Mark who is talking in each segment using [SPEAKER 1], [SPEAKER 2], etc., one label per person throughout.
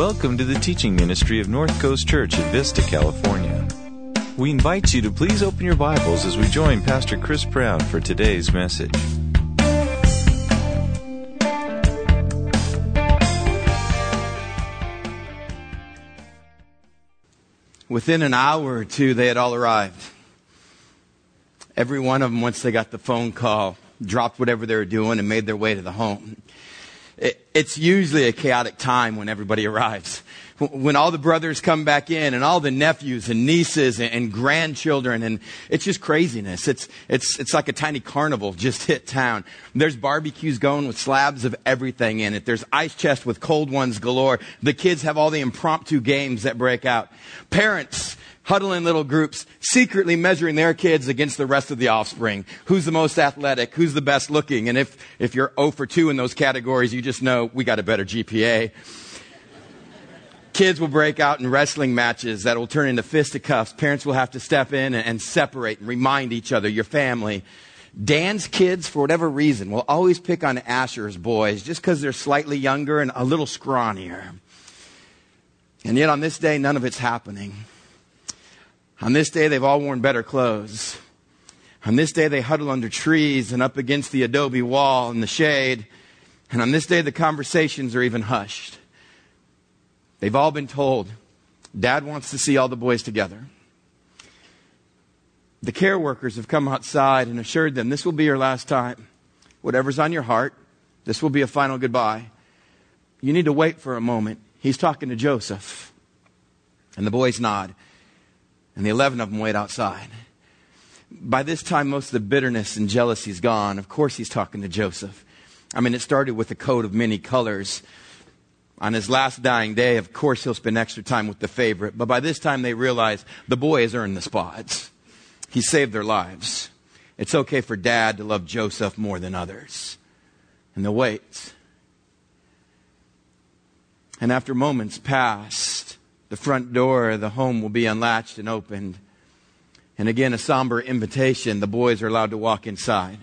[SPEAKER 1] Welcome to the teaching ministry of North Coast Church at Vista, California. We invite you to please open your Bibles as we join Pastor Chris Brown for today's message.
[SPEAKER 2] Within an hour or two, they had all arrived. Every one of them, once they got the phone call, dropped whatever they were doing and made their way to the home. It's usually a chaotic time when everybody arrives. When all the brothers come back in and all the nephews and nieces and grandchildren, and it's just craziness. It's like a tiny carnival just hit town. There's barbecues going with slabs of everything in it. There's ice chests with cold ones galore. The kids have all the impromptu games that break out. Parents huddle in little groups, secretly measuring their kids against the rest of the offspring. Who's the most athletic? Who's the best looking? And if you're 0 for 2 in those categories, you just know we got a better GPA. Kids will break out in wrestling matches that will turn into fisticuffs. Parents will have to step in and separate and remind each other, your family. Dan's kids, for whatever reason, will always pick on Asher's boys just because they're slightly younger and a little scrawnier. And yet on this day, none of it's happening. On this day, they've all worn better clothes. On this day, they huddle under trees and up against the adobe wall in the shade. And on this day, the conversations are even hushed. They've all been told, Dad wants to see all the boys together. The care workers have come outside and assured them, this will be your last time. Whatever's on your heart, this will be a final goodbye. You need to wait for a moment. He's talking to Joseph. And the boys nod. And the 11 of them wait outside. By this time, most of the bitterness and jealousy is gone. Of course he's talking to Joseph. I mean, it started with a coat of many colors. On his last dying day, of course he'll spend extra time with the favorite. But by this time they realize the boy has earned the spots. He saved their lives. It's okay for Dad to love Joseph more than others. And they'll wait. And after moments passed, the front door of the home will be unlatched and opened. And again, a somber invitation. The boys are allowed to walk inside.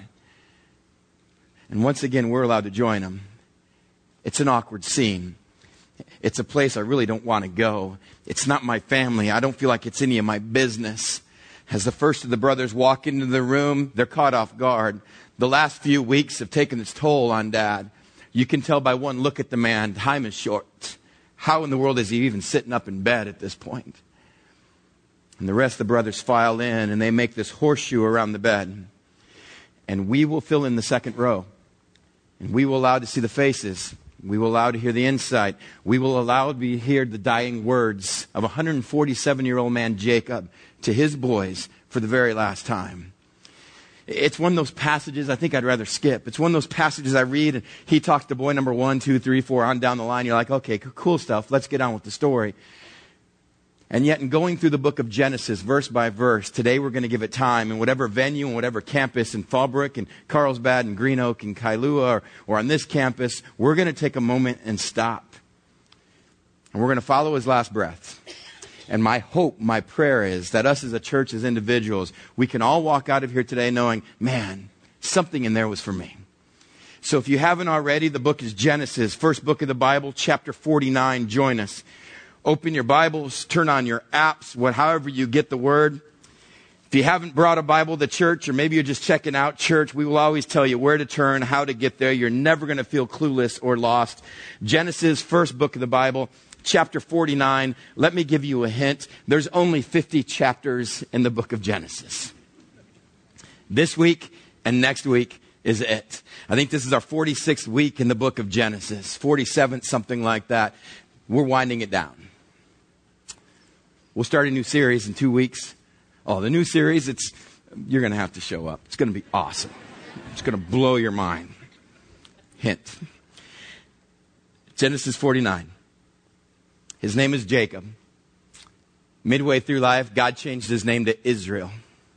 [SPEAKER 2] And once again, we're allowed to join them. It's an awkward scene. It's a place I really don't want to go. It's not my family. I don't feel like it's any of my business. As the first of the brothers walk into the room, they're caught off guard. The last few weeks have taken its toll on Dad. You can tell by one look at the man, time is short. How in the world is he even sitting up in bed at this point? And the rest of the brothers file in and they make this horseshoe around the bed. And we will fill in the second row. And we will allow to see the faces. We will allow to hear the insight. We will allow to hear the dying words of a 147-year-old man, Jacob, to his boys for the very last time. It's one of those passages I think I'd rather skip. It's one of those passages I read and he talks to boy number 1, 2, 3, 4 on down the line. You're like, okay, cool stuff. Let's get on with the story. And yet in going through the book of Genesis, verse by verse, today we're going to give it time in whatever venue and whatever campus in Fallbrook and Carlsbad and Green Oak and Kailua or on this campus, we're going to take a moment and stop. And we're going to follow his last breath. And my hope, my prayer is that us as a church, as individuals, we can all walk out of here today knowing, man, something in there was for me. So if you haven't already, the book is Genesis, first book of the Bible, chapter 49. Join us. Open your Bibles, turn on your apps, however you get the word. If you haven't brought a Bible to church, or maybe you're just checking out church, we will always tell you where to turn, how to get there. You're never going to feel clueless or lost. Genesis, first book of the Bible, chapter 49. Let me give you a hint. There's only 50 chapters in the book of Genesis. This week and next week is it. I think this is our 46th week in the book of Genesis. 47th, something like that. We're winding it down. We'll start a new series in 2 weeks. Oh, the new series, you're going to have to show up. It's going to be awesome. It's going to blow your mind. Hint. Genesis 49. His name is Jacob. Midway through life, God changed his name to Israel.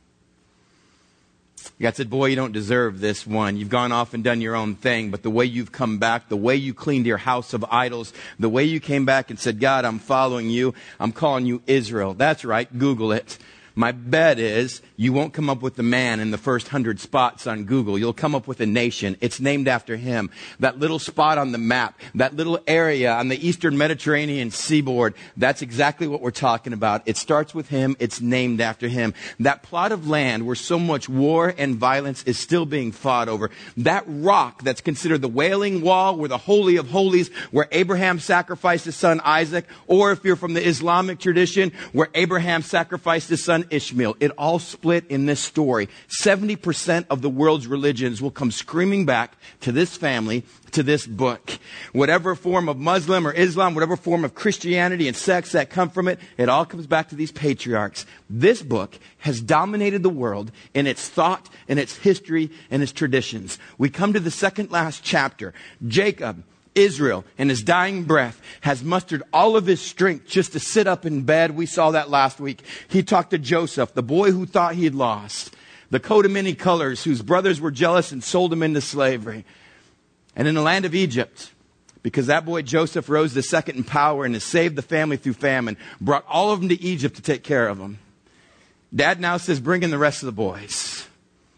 [SPEAKER 2] God said, boy, you don't deserve this one. You've gone off and done your own thing, but the way you've come back, the way you cleaned your house of idols, the way you came back and said, God, I'm following you. I'm calling you Israel. That's right. Google it. My bet is you won't come up with the man in the first 100 spots on Google. You'll come up with a nation. It's named after him. That little spot on the map, that little area on the eastern Mediterranean seaboard, that's exactly what we're talking about. It starts with him. It's named after him. That plot of land where so much war and violence is still being fought over. That rock that's considered the Wailing Wall, where the Holy of Holies, where Abraham sacrificed his son Isaac, or if you're from the Islamic tradition, where Abraham sacrificed his son Ishmael. It all split in this story. 70% of the world's religions will come screaming back to this family, to this book. Whatever form of Muslim or Islam, whatever form of Christianity and sects that come from it, it all comes back to these patriarchs. This book has dominated the world in its thought, in its history, and its traditions. We come to the second last chapter. Jacob, Israel, in his dying breath, has mustered all of his strength just to sit up in bed. We saw that last week. He talked to Joseph, the boy who thought he had lost, the coat of many colors, whose brothers were jealous and sold him into slavery. And in the land of Egypt, because that boy Joseph rose the second in power and has saved the family through famine, brought all of them to Egypt to take care of them. Dad now says, bring in the rest of the boys.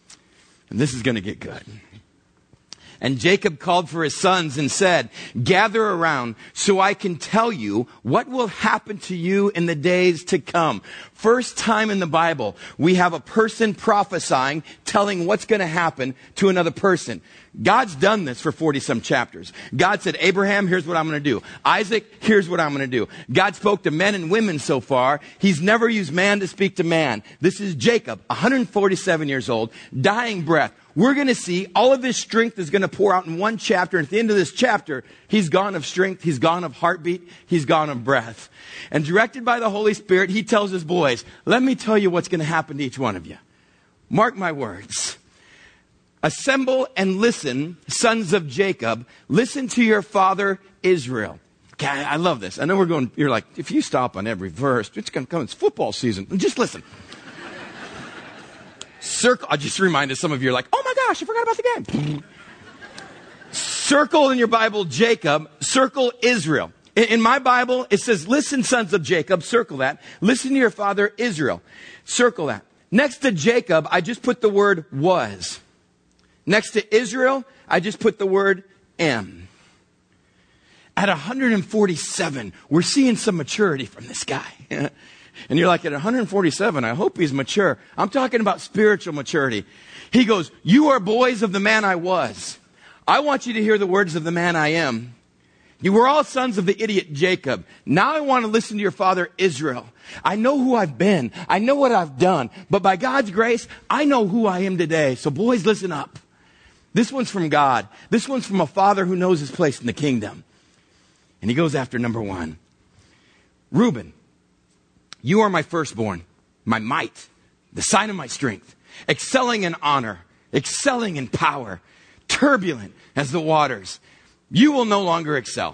[SPEAKER 2] And this is going to get good. And Jacob called for his sons and said, gather around so I can tell you what will happen to you in the days to come. First time in the Bible, we have a person prophesying, telling what's going to happen to another person. God's done this for 40-some chapters. God said, Abraham, here's what I'm going to do. Isaac, here's what I'm going to do. God spoke to men and women so far. He's never used man to speak to man. This is Jacob, 147 years old, dying breath. We're going to see all of his strength is going to pour out in one chapter. And at the end of this chapter, he's gone of strength. He's gone of heartbeat. He's gone of breath. And directed by the Holy Spirit, he tells his boys, let me tell you what's going to happen to each one of you. Mark my words. Assemble and listen, sons of Jacob. Listen to your father Israel. Okay, I love this. I know you're like, if you stop on every verse, it's going to come. It's football season. Just listen. I just reminded some of you, like, oh my gosh, I forgot about the game. Circle in your Bible Jacob, circle Israel. In my Bible, it says, listen, sons of Jacob, circle that. Listen to your father Israel, circle that. Next to Jacob, I just put the word was. Next to Israel, I just put the word am. At 147, we're seeing some maturity from this guy. And you're like, at 147, I hope he's mature. I'm talking about spiritual maturity. He goes, you are boys of the man I was. I want you to hear the words of the man I am. You were all sons of the idiot Jacob. Now I want to listen to your father Israel. I know who I've been. I know what I've done. But by God's grace, I know who I am today. So boys, listen up. This one's from God. This one's from a father who knows his place in the kingdom. And he goes after number one. Reuben. You are my firstborn, my might, the sign of my strength, excelling in honor, excelling in power, turbulent as the waters. You will no longer excel.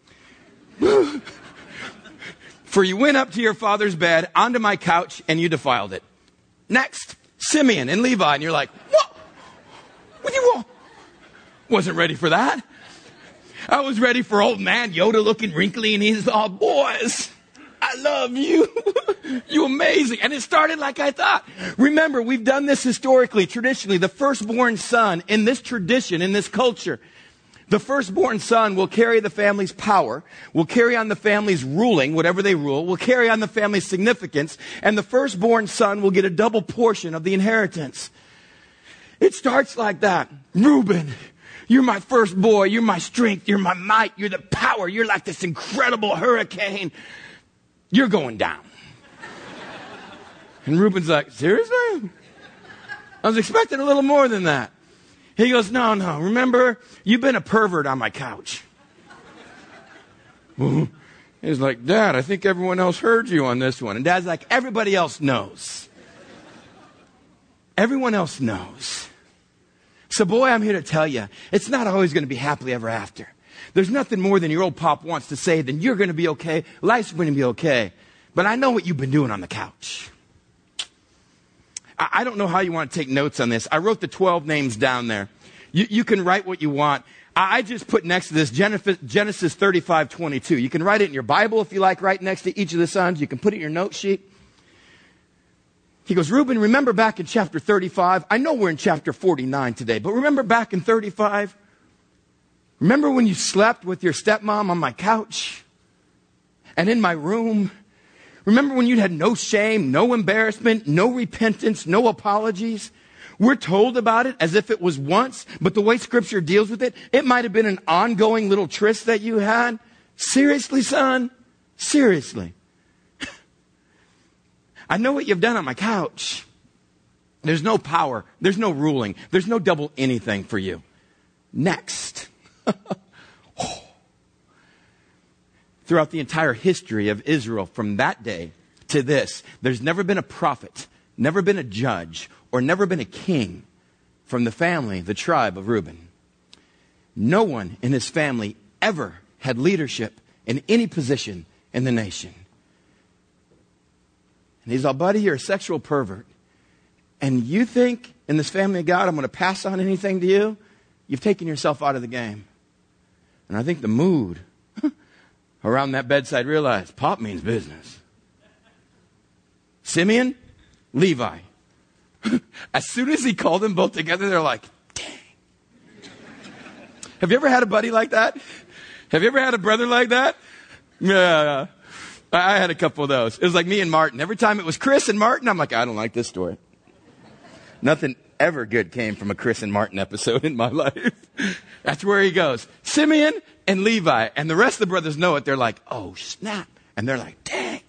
[SPEAKER 2] For you went up to your father's bed, onto my couch, and you defiled it. Next, Simeon and Levi, and you're like, what? What do you want? Wasn't ready for that. I was ready for old man Yoda looking wrinkly, and he's all, boys, I love you. You amazing. And it started like I thought. Remember, we've done this historically, traditionally. The firstborn son in this tradition, in this culture, the firstborn son will carry the family's power, will carry on the family's ruling, whatever they rule, will carry on the family's significance, and the firstborn son will get a double portion of the inheritance. It starts like that. Reuben, you're my first boy. You're my strength. You're my might. You're the power. You're like this incredible hurricane. You're going down. And Reuben's like, seriously? I was expecting a little more than that. He goes, no. Remember, you've been a pervert on my couch. He's like, Dad, I think everyone else heard you on this one. And Dad's like, everybody else knows. Everyone else knows. So boy, I'm here to tell you, it's not always going to be happily ever after. There's nothing more than your old pop wants to say than you're going to be okay. Life's going to be okay. But I know what you've been doing on the couch. I don't know how you want to take notes on this. I wrote the 12 names down there. You can write what you want. I just put next to this Genesis 35:22. You can write it in your Bible if you like, right next to each of the sons. You can put it in your note sheet. He goes, Reuben, remember back in chapter 35? I know we're in chapter 49 today, but remember back in 35? Remember when you slept with your stepmom on my couch and in my room? Remember when you had no shame, no embarrassment, no repentance, no apologies? We're told about it as if it was once, but the way Scripture deals with it, it might have been an ongoing little tryst that you had. Seriously, son? Seriously. I know what you've done on my couch. There's no power. There's no ruling. There's no double anything for you. Next. Throughout the entire history of Israel from that day to this, there's never been a prophet, never been a judge, or never been a king from the family, the tribe of Reuben. No one in his family ever had leadership in any position in the nation. And he's all, buddy, you're a sexual pervert. And you think in this family of God I'm going to pass on anything to you? You've taken yourself out of the game. And I think the mood around that bedside realized Pop means business. Simeon, Levi. As soon as he called them both together, they're like, dang. Have you ever had a buddy like that? Have you ever had a brother like that? Yeah. I had a couple of those. It was like me and Martin. Every time it was Chris and Martin, I'm like, I don't like this story. Nothing ever good came from a Chris and Martin episode in my life. That's where he goes. Simeon and Levi. And the rest of the brothers know it. They're like, oh, snap. And they're like, dang.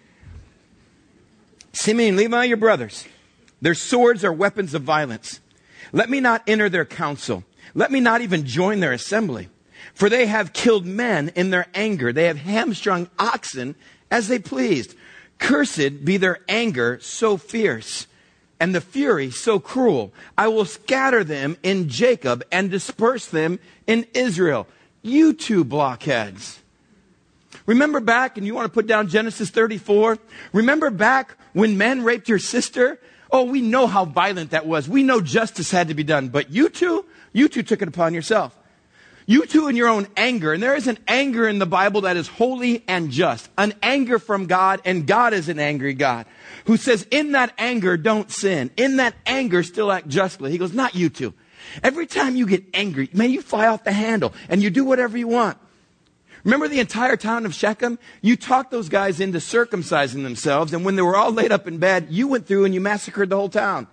[SPEAKER 2] Simeon and Levi, your brothers. Their swords are weapons of violence. Let me not enter their council. Let me not even join their assembly. For they have killed men in their anger. They have hamstrung oxen as they pleased. Cursed be their anger so fierce, and the fury so cruel. I will scatter them in Jacob and disperse them in Israel. You two blockheads. Remember back, and you want to put down Genesis 34? Remember back when men raped your sister? Oh, we know how violent that was. We know justice had to be done. But you two took it upon yourself. You two in your own anger. And there is an anger in the Bible that is holy and just. An anger from God, and God is an angry God who says, in that anger, don't sin. In that anger, still act justly. He goes, not you two. Every time you get angry, man, you fly off the handle and you do whatever you want. Remember the entire town of Shechem? You talked those guys into circumcising themselves, and when they were all laid up in bed, you went through and you massacred the whole town.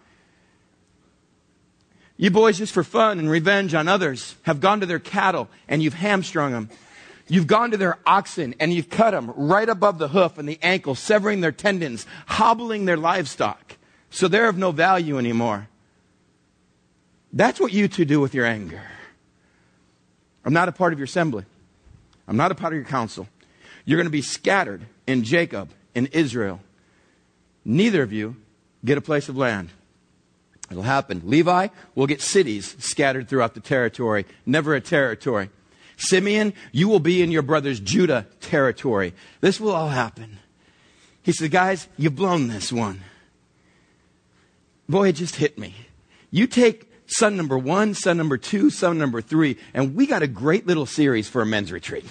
[SPEAKER 2] You boys, just for fun and revenge on others, have gone to their cattle and you've hamstrung them. You've gone to their oxen and you've cut them right above the hoof and the ankle, severing their tendons, hobbling their livestock, so they're of no value anymore. That's what you two do with your anger. I'm not a part of your assembly. I'm not a part of your council. You're going to be scattered in Jacob, in Israel. Neither of you get a place of land. It'll happen. Levi will get cities scattered throughout the territory, never a territory. Simeon, you will be in your brother's Judah territory. This will all happen. He said, guys, you've blown this one. Boy, it just hit me. You take son number 1, son number 2, son number 3, and we got a great little series for a men's retreat.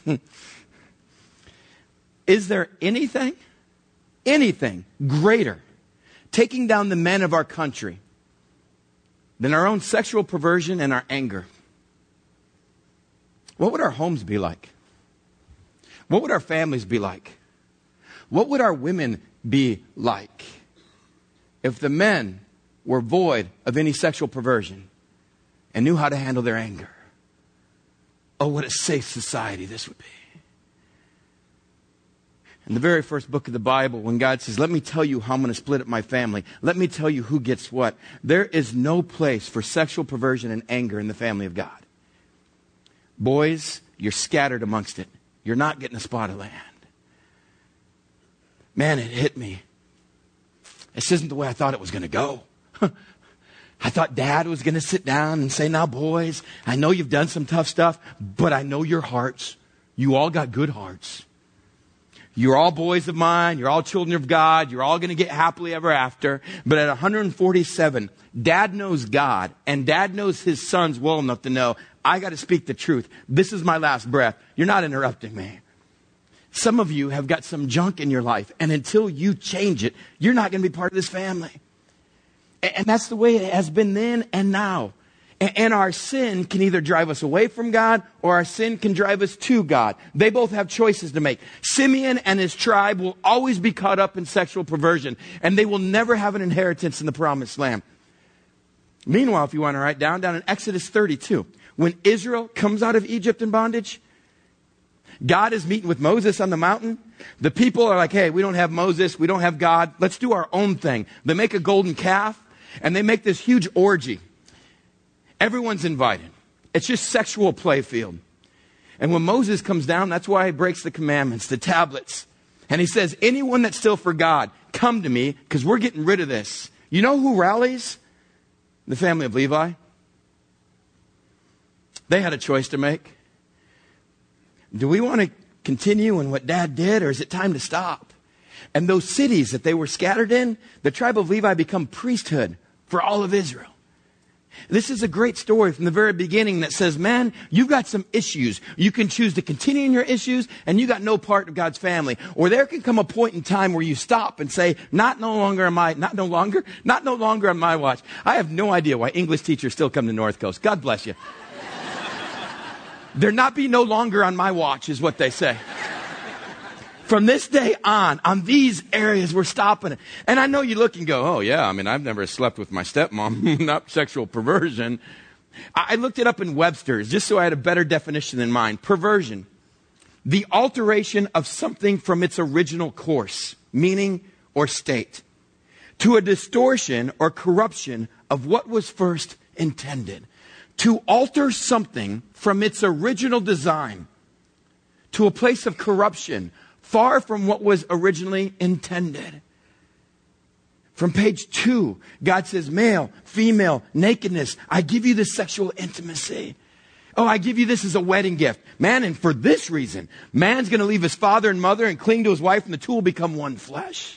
[SPEAKER 2] Is there anything greater taking down the men of our country than our own sexual perversion and our anger? What would our homes be like? What would our families be like? What would our women be like if the men were void of any sexual perversion and knew how to handle their anger? Oh, what a safe society this would be. In the very first book of the Bible, when God says, let me tell you how I'm going to split up my family. Let me tell you who gets what. There is no place for sexual perversion and anger in the family of God. Boys, you're scattered amongst it. You're not getting a spot of land. Man, it hit me. This isn't the way I thought it was going to go. I thought Dad was going to sit down and say, now boys, I know you've done some tough stuff, but I know your hearts. You all got good hearts. You're all boys of mine. You're all children of God. You're all going to get happily ever after. But at 147, Dad knows God, and Dad knows his sons well enough to know, I got to speak the truth. This is my last breath. You're not interrupting me. Some of you have got some junk in your life, and until you change it, you're not going to be part of this family. And that's the way it has been then and now. And our sin can either drive us away from God or our sin can drive us to God. They both have choices to make. Simeon and his tribe will always be caught up in sexual perversion, and they will never have an inheritance in the promised land. Meanwhile, if you want to write down in Exodus 32, when Israel comes out of Egypt in bondage, God is meeting with Moses on the mountain. The people are like, hey, we don't have Moses. We don't have God. Let's do our own thing. They make a golden calf, and they make this huge orgy. Everyone's invited. It's just sexual playfield. And when Moses comes down, that's why he breaks the commandments, the tablets. And he says, anyone that's still for God, come to me, because we're getting rid of this. You know who rallies? The family of Levi. They had a choice to make. Do we want to continue in what Dad did, or is it time to stop? And those cities that they were scattered in, the tribe of Levi become priesthood for all of Israel. This is a great story from the very beginning that says, man, you've got some issues. You can choose to continue in your issues, and you got no part of God's family. Or there can come a point in time where you stop and say, not no longer on my watch. I have no idea why English teachers still come to North Coast. God bless you. There not be no longer on my watch is what they say. From this day on these areas, we're stopping it. And I know you look and go, oh yeah, I mean, I've never slept with my stepmom, not sexual perversion. I looked it up in Webster's just so I had a better definition in mind. Perversion, the alteration of something from its original course, meaning, or state, to a distortion or corruption of what was first intended. To alter something from its original design to a place of corruption, far from what was originally intended. From page 2, God says, male, female, nakedness. I give you this sexual intimacy. Oh, I give you this as a wedding gift. Man, and for this reason, man's going to leave his father and mother and cling to his wife, and the two will become one flesh.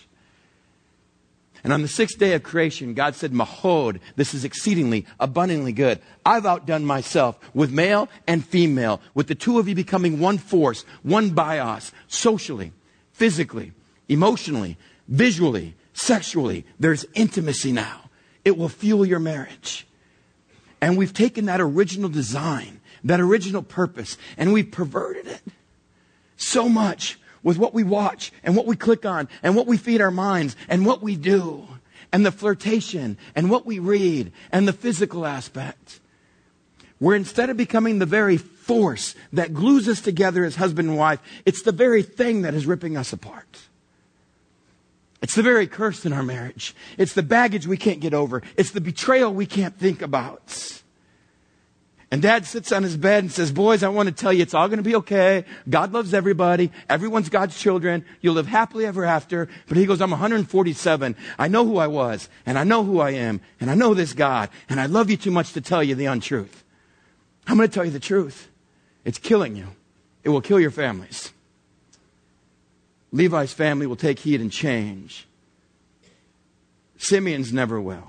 [SPEAKER 2] And on the 6th day of creation, God said, Mahod, this is exceedingly, abundantly good. I've outdone myself with male and female, with the two of you becoming one force, one bios, socially, physically, emotionally, visually, sexually. There's intimacy now. It will fuel your marriage. And we've taken that original design, that original purpose, and we've perverted it so much with what we watch and what we click on and what we feed our minds and what we do and the flirtation and what we read and the physical aspect. Where instead of becoming the very force that glues us together as husband and wife, it's the very thing that is ripping us apart. It's the very curse in our marriage. It's the baggage we can't get over. It's the betrayal we can't think about. And Dad sits on his bed and says, boys, I want to tell you it's all going to be okay. God loves everybody. Everyone's God's children. You'll live happily ever after. But he goes, I'm 147. I know who I was, and I know who I am, and I know this God, and I love you too much to tell you the untruth. I'm going to tell you the truth. It's killing you. It will kill your families. Levi's family will take heed and change. Simeon's never will.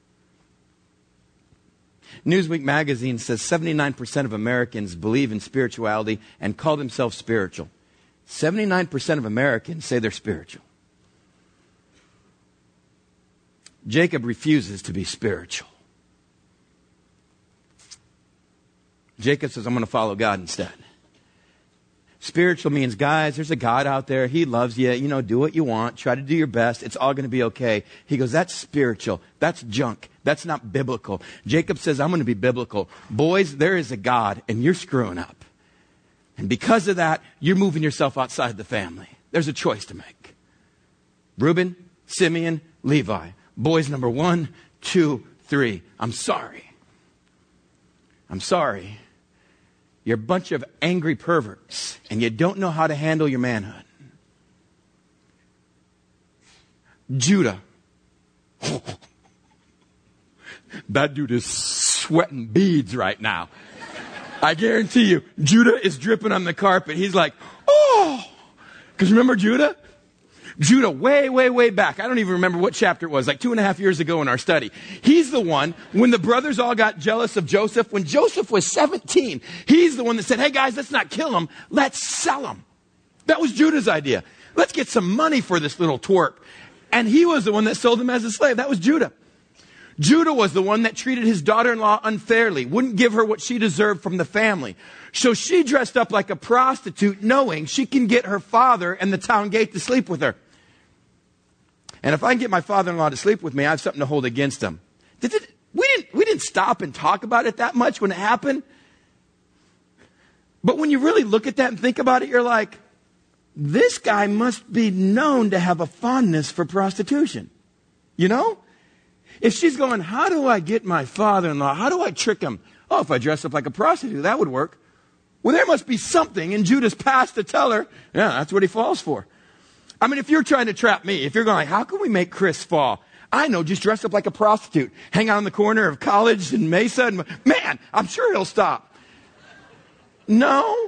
[SPEAKER 2] Newsweek magazine says 79% of Americans believe in spirituality and call themselves spiritual. 79% of Americans say they're spiritual. Jacob refuses to be spiritual. Jacob says, I'm going to follow God instead. Spiritual means, guys, there's a God out there. He loves you. You know, do what you want. Try to do your best. It's all going to be okay. He goes, that's spiritual. That's junk. That's not biblical. Jacob says, I'm going to be biblical. Boys, there is a God, and you're screwing up. And because of that, you're moving yourself outside the family. There's a choice to make. Reuben, Simeon, Levi. Boys number 1, 2, 3. I'm sorry. I'm sorry. You're a bunch of angry perverts, and you don't know how to handle your manhood. Judah. That dude is sweating beads right now. I guarantee you, Judah is dripping on the carpet. He's like, oh! Because remember Judah? Judah, way back. I don't even remember what chapter it was, like 2.5 years ago in our study. He's the one, when the brothers all got jealous of Joseph, when Joseph was 17, he's the one that said, hey guys, let's not kill him, let's sell him. That was Judah's idea. Let's get some money for this little twerp. And he was the one that sold him as a slave. That was Judah. Judah was the one that treated his daughter-in-law unfairly, wouldn't give her what she deserved from the family. So she dressed up like a prostitute, knowing she can get her father and the town gate to sleep with her. And if I can get my father-in-law to sleep with me, I have something to hold against him. We didn't stop and talk about it that much when it happened. But when you really look at that and think about it, you're like, this guy must be known to have a fondness for prostitution. You know? If she's going, how do I get my father-in-law? How do I trick him? Oh, if I dress up like a prostitute, that would work. Well, there must be something in Judah's past to tell her, yeah, that's what he falls for. I mean, if you're trying to trap me, if you're going, how can we make Chris fall? I know, just dress up like a prostitute. Hang out on the corner of College and Mesa. And, man, I'm sure he'll stop. No.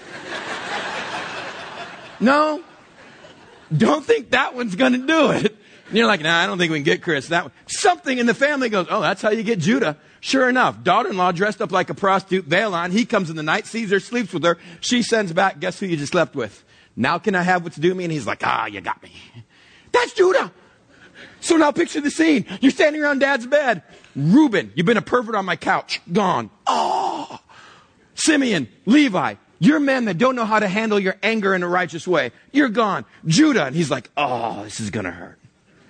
[SPEAKER 2] No. Don't think that one's going to do it. And you're like, nah, I don't think we can get Chris. That one. Something in the family goes, oh, that's how you get Judah. Sure enough, daughter-in-law dressed up like a prostitute, veil on. He comes in the night, sees her, sleeps with her. She sends back, guess who you just slept with? Now can I have what's due me? And he's like, you got me. That's Judah. So now picture the scene. You're standing around Dad's bed. Reuben, you've been a pervert on my couch. Gone. Oh. Simeon, Levi, you're men that don't know how to handle your anger in a righteous way. You're gone. Judah. And he's like, oh, this is going to hurt.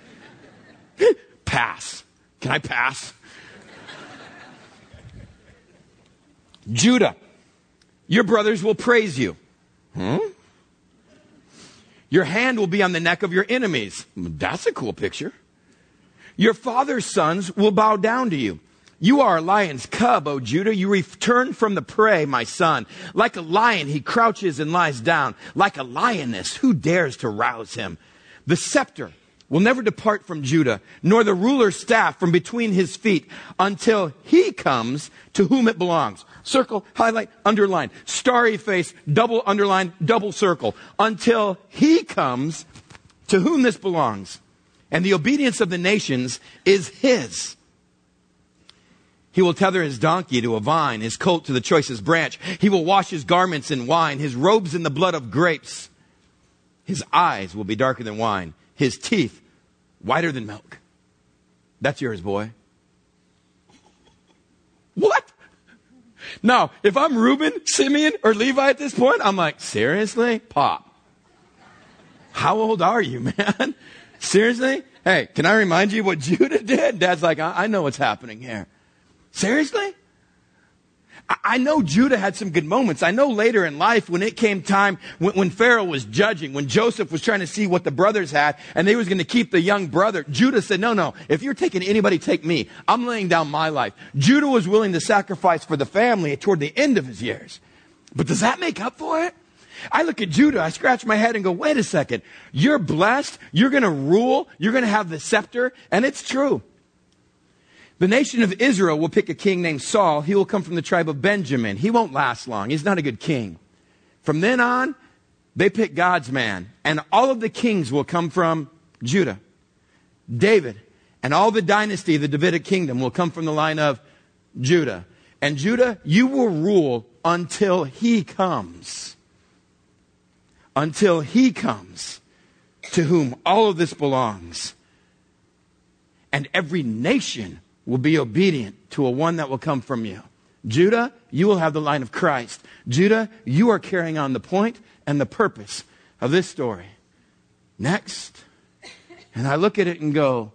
[SPEAKER 2] Pass. Can I pass? Judah, your brothers will praise you. Your hand will be on the neck of your enemies. That's a cool picture. Your father's sons will bow down to you. You are a lion's cub, O Judah. You return from the prey, my son. Like a lion, he crouches and lies down. Like a lioness, who dares to rouse him? The scepter will never depart from Judah, nor the ruler's staff from between his feet, until he comes to whom it belongs. Circle, highlight, underline, starry face, double underline, double circle. Until he comes to whom this belongs. And the obedience of the nations is his. He will tether his donkey to a vine, his colt to the choicest branch. He will wash his garments in wine, his robes in the blood of grapes. His eyes will be darker than wine, his teeth whiter than milk. That's yours, boy. What? Now, if I'm Reuben, Simeon, or Levi at this point, I'm like, seriously? Pop. How old are you, man? Seriously? Hey, can I remind you what Judah did? Dad's like, I know what's happening here. Seriously? I know Judah had some good moments. I know later in life when it came time, when Pharaoh was judging, when Joseph was trying to see what the brothers had, and they was going to keep the young brother, Judah said, no, if you're taking anybody, take me. I'm laying down my life. Judah was willing to sacrifice for the family toward the end of his years. But does that make up for it? I look at Judah, I scratch my head and go, wait a second. You're blessed. You're going to rule. You're going to have the scepter. And it's true. The nation of Israel will pick a king named Saul. He will come from the tribe of Benjamin. He won't last long. He's not a good king. From then on, they pick God's man. And all of the kings will come from Judah. David and all the dynasty of the Davidic kingdom will come from the line of Judah. And Judah, you will rule until he comes. Until he comes to whom all of this belongs. And every nation will be obedient to a one that will come from you. Judah, you will have the line of Christ. Judah, you are carrying on the point and the purpose of this story. Next. And I look at it and go,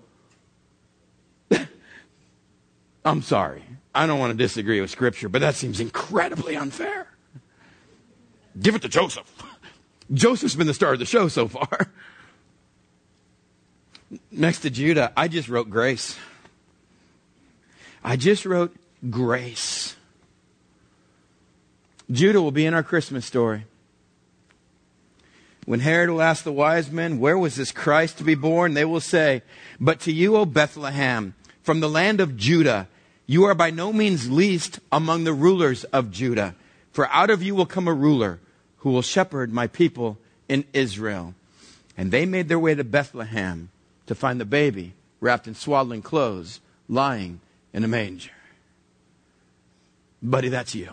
[SPEAKER 2] I'm sorry. I don't want to disagree with Scripture, but that seems incredibly unfair. Give it to Joseph. Joseph's been the star of the show so far. Next to Judah, I just wrote grace. I just wrote grace. Judah will be in our Christmas story. When Herod will ask the wise men, where was this Christ to be born? They will say, but to you, O Bethlehem, from the land of Judah, you are by no means least among the rulers of Judah. For out of you will come a ruler who will shepherd my people in Israel. And they made their way to Bethlehem to find the baby wrapped in swaddling clothes, lying in a manger. Buddy, that's you.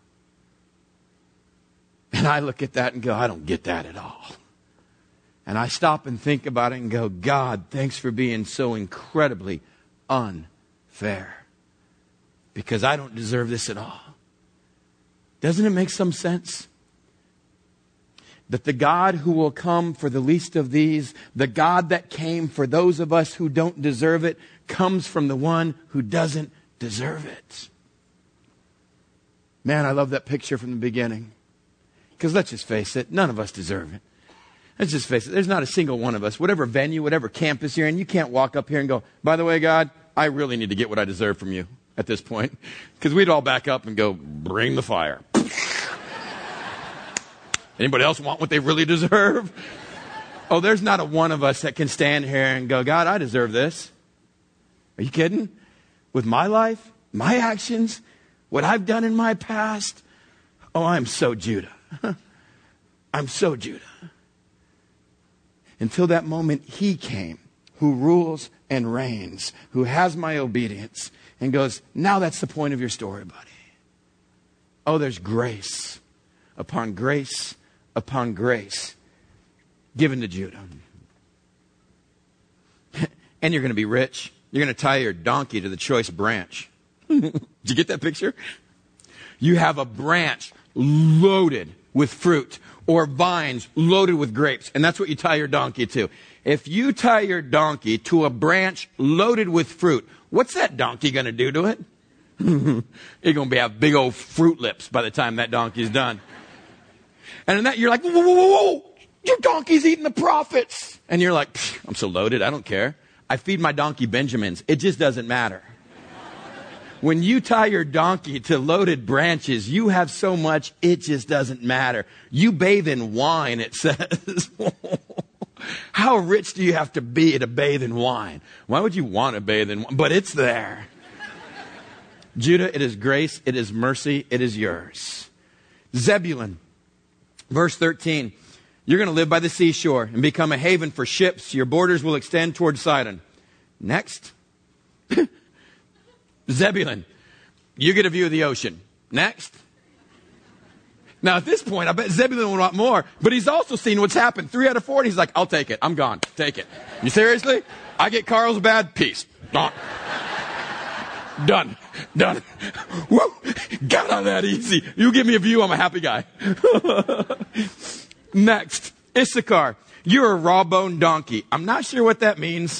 [SPEAKER 2] And I look at that and go, I don't get that at all. And I stop and think about it and go, God, thanks for being so incredibly unfair. fair. Because I don't deserve this at all. Doesn't it make some sense? That the God who will come for the least of these, the God that came for those of us who don't deserve it, comes from the one who doesn't deserve it. Man, I love that picture from the beginning. Because let's just face it, none of us deserve it. Let's just face it, there's not a single one of us, whatever venue, whatever campus you're in, you can't walk up here and go, by the way, God, I really need to get what I deserve from you at this point. Because we'd all back up and go, bring the fire. Anybody else want what they really deserve? Oh, there's not a one of us that can stand here and go, God, I deserve this. Are you kidding? With my life, my actions, what I've done in my past. Oh, I'm so Judah. I'm so Judah. Until that moment, he came, who rules and reigns, who has my obedience, and goes, now that's the point of your story, buddy. Oh, there's grace upon grace upon grace given to Judah. And you're going to be rich. You're going to tie your donkey to the choice branch. Did you get that picture? You have a branch loaded with fruit or vines loaded with grapes. And that's what you tie your donkey to. If you tie your donkey to a branch loaded with fruit, what's that donkey going to do to it? You're going to have big old fruit lips by the time that donkey's done. And in that, you're like, whoa, whoa, whoa, whoa, your donkey's eating the prophets. And you're like, I'm so loaded, I don't care. I feed my donkey Benjamins. It just doesn't matter. When you tie your donkey to loaded branches, you have so much, it just doesn't matter. You bathe in wine, it says. How rich do you have to be to bathe in wine? Why would you want to bathe in wine? But it's there. Judah, it is grace, it is mercy, it is yours. Zebulun, verse 13. You're going to live by the seashore and become a haven for ships. Your borders will extend toward Sidon. Next. Zebulun, you get a view of the ocean. Next. Now, at this point, I bet Zebulun will want more, but he's also seen what's happened. 3 out of 4, and he's like, I'll take it. I'm gone. Take it. You seriously? I get Carlsbad? Peace. Done. Done. Woo! Got on that easy. You give me a view, I'm a happy guy. Next. Issachar, you're a raw-boned donkey. I'm not sure what that means.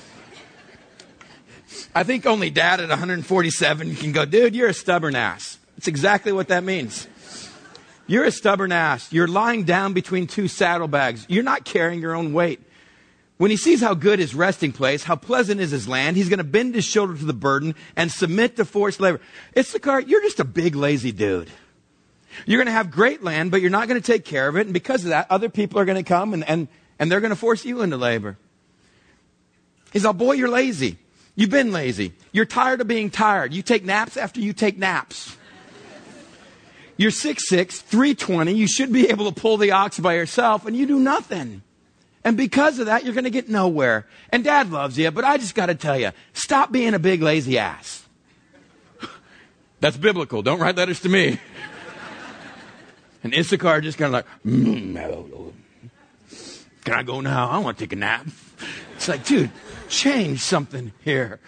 [SPEAKER 2] I think only dad at 147 can go, dude, you're a stubborn ass. That's exactly what that means. You're a stubborn ass. You're lying down between 2 saddlebags. You're not carrying your own weight. When he sees how good his resting place, how pleasant is his land, he's going to bend his shoulder to the burden and submit to forced labor. Issachar, you're just a big lazy dude. You're going to have great land, but you're not going to take care of it. And because of that, other people are going to come and they're going to force you into labor. He's like, boy, you're lazy. You've been lazy. You're tired of being tired. You take naps after you take naps. You're 6'6", 320. You should be able to pull the ox by yourself, and you do nothing. And because of that, you're going to get nowhere. And dad loves you, but I just got to tell you, stop being a big lazy ass. That's biblical. Don't write letters to me. And Issachar just kind of like, can I go now? I want to take a nap. It's like, dude, change something here.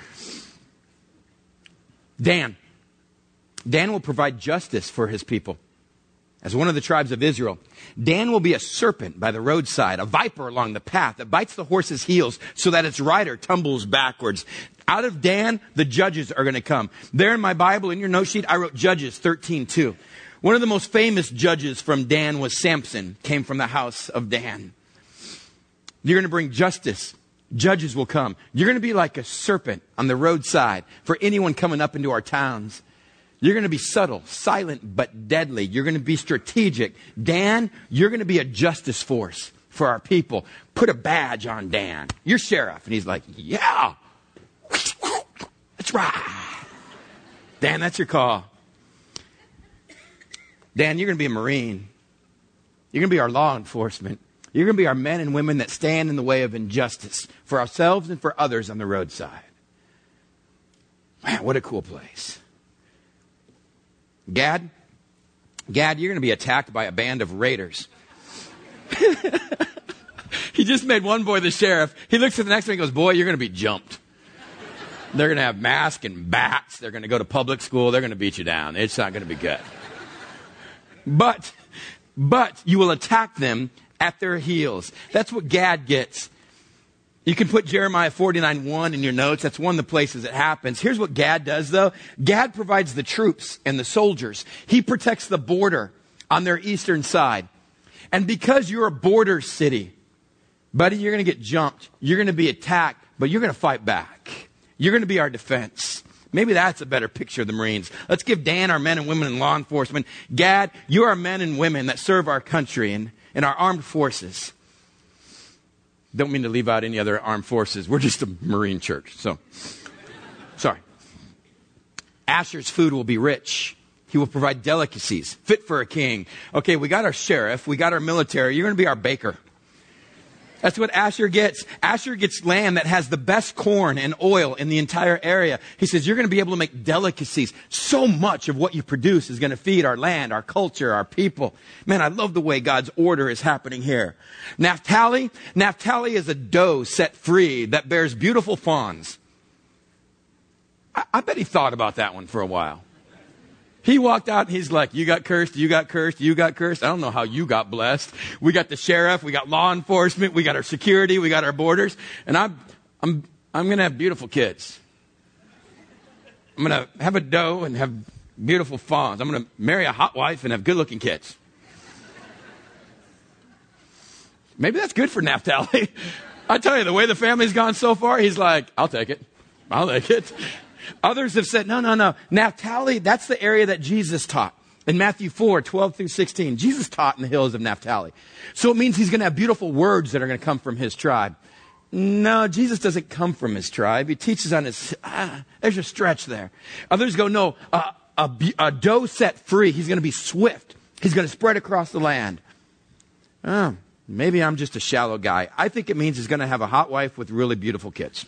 [SPEAKER 2] Dan will provide justice for his people. As one of the tribes of Israel, Dan will be a serpent by the roadside, a viper along the path that bites the horse's heels so that its rider tumbles backwards. Out of Dan, the judges are going to come. There in my Bible, in your note sheet, I wrote Judges 13:2. One of the most famous judges from Dan was Samson, came from the house of Dan. You're going to bring justice. Judges will come. You're going to be like a serpent on the roadside for anyone coming up into our towns. You're going to be subtle, silent, but deadly. You're going to be strategic. Dan, you're going to be a justice force for our people. Put a badge on Dan. You're sheriff. And he's like, yeah, that's right. Dan, that's your call. Dan, you're going to be a Marine. You're going to be our law enforcement. You're going to be our men and women that stand in the way of injustice for ourselves and for others on the roadside. Man, what a cool place. Gad, you're going to be attacked by a band of raiders. He just made one boy the sheriff. He looks at the next one and goes, boy, you're going to be jumped. They're going to have masks and bats. They're going to go to public school. They're going to beat you down. It's not going to be good. But you will attack them at their heels. That's what Gad gets. You can put Jeremiah 49:1 in your notes. That's one of the places it happens. Here's what Gad does, though. Gad provides the troops and the soldiers. He protects the border on their eastern side. And because you're a border city, buddy, you're going to get jumped. You're going to be attacked, but you're going to fight back. You're going to be our defense. Maybe that's a better picture of the Marines. Let's give Dan our men and women in law enforcement. Gad, you are men and women that serve our country and our armed forces. Don't mean to leave out any other armed forces. We're just a Marine church. So, sorry. Asher's food will be rich. He will provide delicacies, fit for a king. Okay, we got our sheriff. We got our military. You're going to be our baker. That's what Asher gets. Asher gets land that has the best corn and oil in the entire area. He says, you're going to be able to make delicacies. So much of what you produce is going to feed our land, our culture, our people. Man, I love the way God's order is happening here. Naphtali is a doe set free that bears beautiful fawns. I bet he thought about that one for a while. He walked out and he's like, you got cursed, you got cursed, you got cursed. I don't know how you got blessed. We got the sheriff, we got law enforcement, we got our security, we got our borders. And I'm going to have beautiful kids. I'm going to have a doe and have beautiful fawns. I'm going to marry a hot wife and have good looking kids. Maybe that's good for Naphtali. I tell you, the way the family's gone so far, he's like, I'll take it. I'll take it. Others have said, no. Naphtali, that's the area that Jesus taught. In Matthew 4:12-16, Jesus taught in the hills of Naphtali. So it means he's going to have beautiful words that are going to come from his tribe. No, Jesus doesn't come from his tribe. He teaches on his, there's a stretch there. Others go, no, a doe set free. He's going to be swift. He's going to spread across the land. Oh, maybe I'm just a shallow guy. I think it means he's going to have a hot wife with really beautiful kids.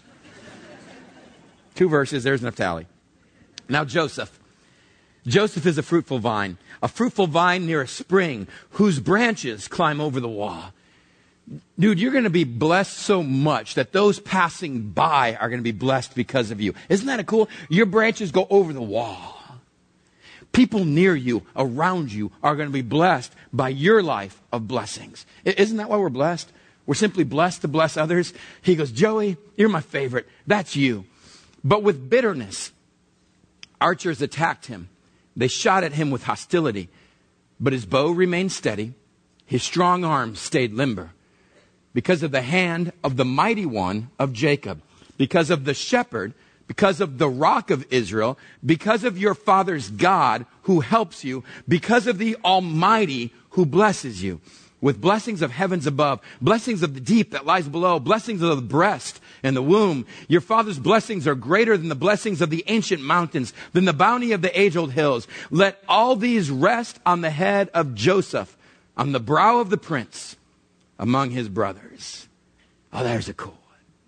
[SPEAKER 2] 2 verses, there's Naphtali. Now Joseph. Joseph is a fruitful vine near a spring whose branches climb over the wall. Dude, you're going to be blessed so much that those passing by are going to be blessed because of you. Isn't that cool? Your branches go over the wall. People near you, around you, are going to be blessed by your life of blessings. Isn't that why we're blessed? We're simply blessed to bless others. He goes, Joey, you're my favorite. That's you. But with bitterness, archers attacked him. They shot at him with hostility. But his bow remained steady. His strong arm stayed limber. Because of the hand of the mighty one of Jacob. Because of the shepherd. Because of the rock of Israel. Because of your father's God who helps you. Because of the Almighty who blesses you. With blessings of heavens above, blessings of the deep that lies below, blessings of the breast and the womb. Your father's blessings are greater than the blessings of the ancient mountains, than the bounty of the age-old hills. Let all these rest on the head of Joseph, on the brow of the prince, among his brothers. Oh, there's a cool one.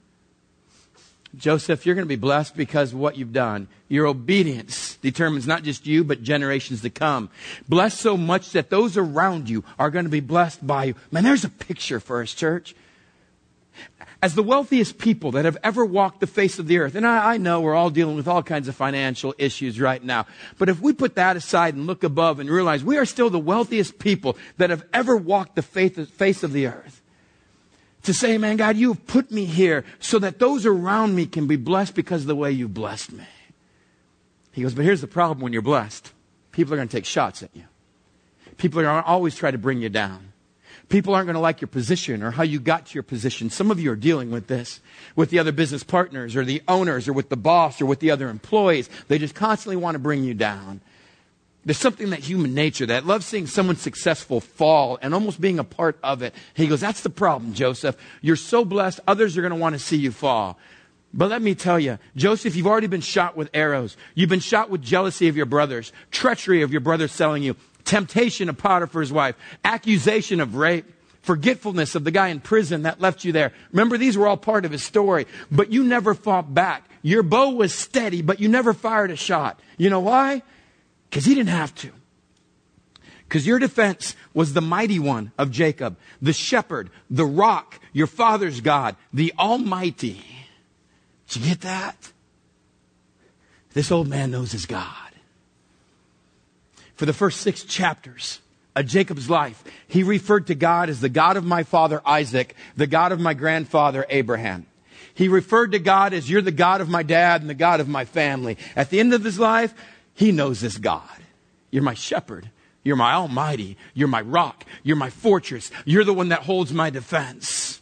[SPEAKER 2] Joseph, you're going to be blessed because of what you've done. Your obedience determines not just you, but generations to come. Blessed so much that those around you are going to be blessed by you. Man, there's a picture for us, church. As the wealthiest people that have ever walked the face of the earth, and I know we're all dealing with all kinds of financial issues right now, but if we put that aside and look above and realize we are still the wealthiest people that have ever walked the face of the earth, to say, man, God, you have put me here so that those around me can be blessed because of the way you blessed me. He goes, but here's the problem when you're blessed. People are going to take shots at you. People are going to always try to bring you down. People aren't going to like your position or how you got to your position. Some of you are dealing with this, with the other business partners or the owners or with the boss or with the other employees. They just constantly want to bring you down. There's something that human nature that loves seeing someone successful fall and almost being a part of it. He goes, that's the problem, Joseph. You're so blessed, others are going to want to see you fall. But let me tell you, Joseph, you've already been shot with arrows. You've been shot with jealousy of your brothers, treachery of your brothers selling you, temptation of Potiphar's wife, accusation of rape, forgetfulness of the guy in prison that left you there. Remember, these were all part of his story, but you never fought back. Your bow was steady, but you never fired a shot. You know why? Because he didn't have to. Because your defense was the mighty one of Jacob, the shepherd, the rock, your father's God, the Almighty. Did you get that? This old man knows his God. For the first 6 chapters of Jacob's life, he referred to God as the God of my father Isaac, the God of my grandfather Abraham. He referred to God as, you're the God of my dad and the God of my family. At the end of his life, he knows this God. You're my shepherd. You're my almighty. You're my rock. You're my fortress. You're the one that holds my defense.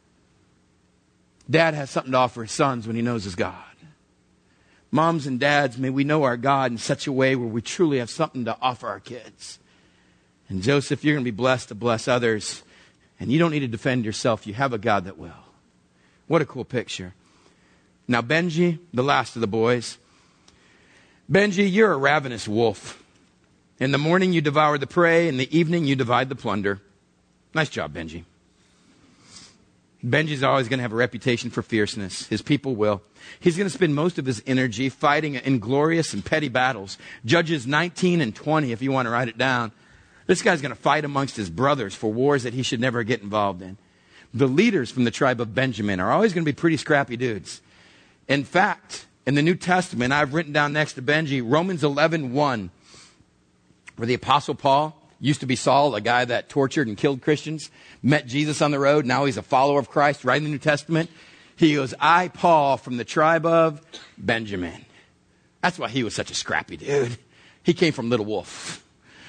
[SPEAKER 2] Dad has something to offer his sons when he knows his God. Moms and dads, may we know our God in such a way where we truly have something to offer our kids. And Joseph, you're going to be blessed to bless others. And you don't need to defend yourself. You have a God that will. What a cool picture. Now, Benji, the last of the boys. Benji, you're a ravenous wolf. In the morning you devour the prey. In the evening you divide the plunder. Nice job, Benji. Benji's always going to have a reputation for fierceness. His people will. He's going to spend most of his energy fighting in glorious and petty battles. Judges 19 and 20, if you want to write it down. This guy's going to fight amongst his brothers for wars that he should never get involved in. The leaders from the tribe of Benjamin are always going to be pretty scrappy dudes. In fact, in the New Testament, I've written down next to Benji, Romans 11:1, where the Apostle Paul, used to be Saul, a guy that tortured and killed Christians, met Jesus on the road. Now he's a follower of Christ, right in the New Testament. He goes, I, Paul, from the tribe of Benjamin. That's why he was such a scrappy dude. He came from Little Wolf.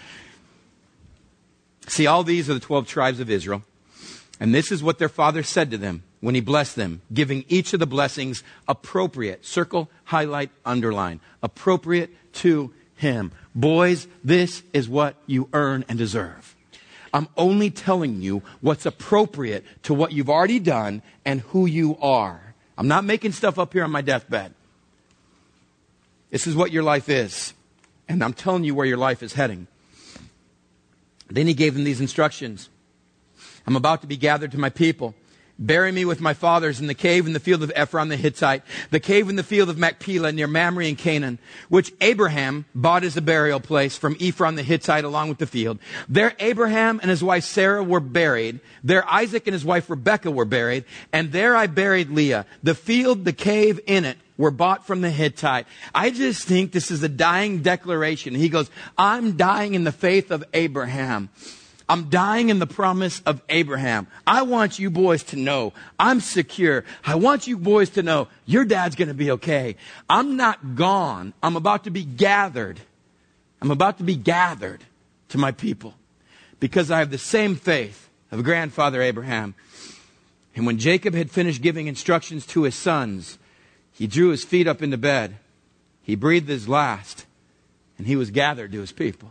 [SPEAKER 2] See, all these are the 12 tribes of Israel. And this is what their father said to them when he blessed them, giving each of the blessings appropriate. Circle, highlight, underline. Appropriate to him. Boys, this is what you earn and deserve. I'm only telling you what's appropriate to what you've already done and who you are. I'm not making stuff up here on my deathbed. This is what your life is. And I'm telling you where your life is heading. Then he gave them these instructions. I'm about to be gathered to my people. Bury me with my fathers in the cave in the field of Ephron the Hittite, the cave in the field of Machpelah near Mamre in Canaan, which Abraham bought as a burial place from Ephron the Hittite along with the field. There Abraham and his wife Sarah were buried. There Isaac and his wife Rebekah were buried. And there I buried Leah. The field, the cave in it were bought from the Hittite. I just think this is a dying declaration. He goes, I'm dying in the faith of Abraham. I'm dying in the promise of Abraham. I want you boys to know I'm secure. I want you boys to know your dad's going to be okay. I'm not gone. I'm about to be gathered. I'm about to be gathered to my people because I have the same faith of grandfather Abraham. And when Jacob had finished giving instructions to his sons, he drew his feet up into bed. He breathed his last and he was gathered to his people.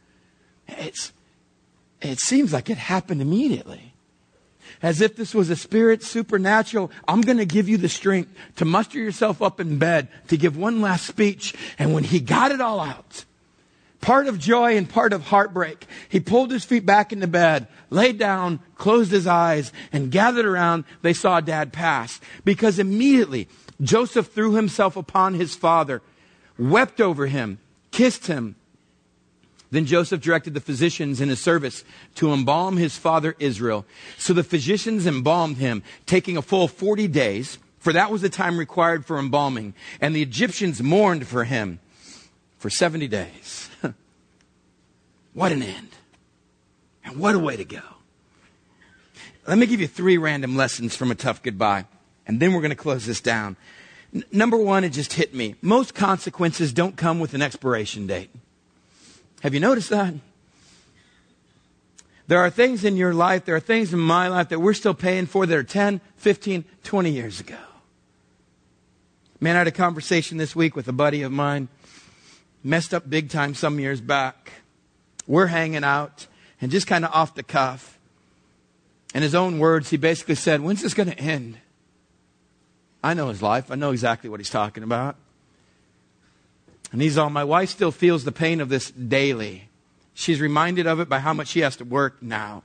[SPEAKER 2] It seems like it happened immediately. As if this was a spirit, supernatural. I'm going to give you the strength to muster yourself up in bed, to give one last speech. And when he got it all out, part of joy and part of heartbreak, he pulled his feet back into bed, laid down, closed his eyes, and gathered around. They saw Dad pass. Because immediately, Joseph threw himself upon his father, wept over him, kissed him. Then Joseph directed the physicians in his service to embalm his father Israel. So the physicians embalmed him, taking a full 40 days, for that was the time required for embalming. And the Egyptians mourned for him for 70 days. What an end. And what a way to go. Let me give you 3 random lessons from a tough goodbye. And then we're going to close this down. Number 1, it just hit me. Most consequences don't come with an expiration date. Have you noticed that? There are things in your life, there are things in my life that we're still paying for that are 10, 15, 20 years ago. Man, I had a conversation this week with a buddy of mine. Messed up big time some years back. We're hanging out and just kind of off the cuff. In his own words, he basically said, when's this going to end? I know his life. I know exactly what he's talking about. And he's all, my wife still feels the pain of this daily. She's reminded of it by how much she has to work now.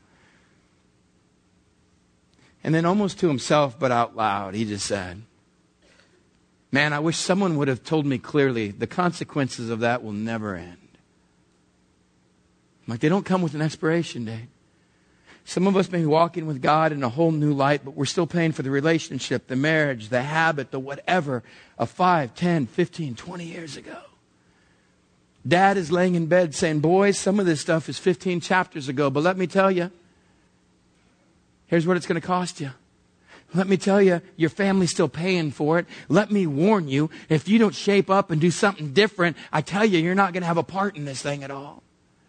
[SPEAKER 2] And then almost to himself, but out loud, he just said, man, I wish someone would have told me clearly the consequences of that will never end. Like they don't come with an expiration date. Some of us may be walking with God in a whole new light, but we're still paying for the relationship, the marriage, the habit, the whatever of 5, 10, 15, 20 years ago. Dad is laying in bed saying, boys, some of this stuff is 15 chapters ago, but let me tell you, here's what it's going to cost you. Let me tell you, your family's still paying for it. Let me warn you, if you don't shape up and do something different, I tell you, you're not going to have a part in this thing at all.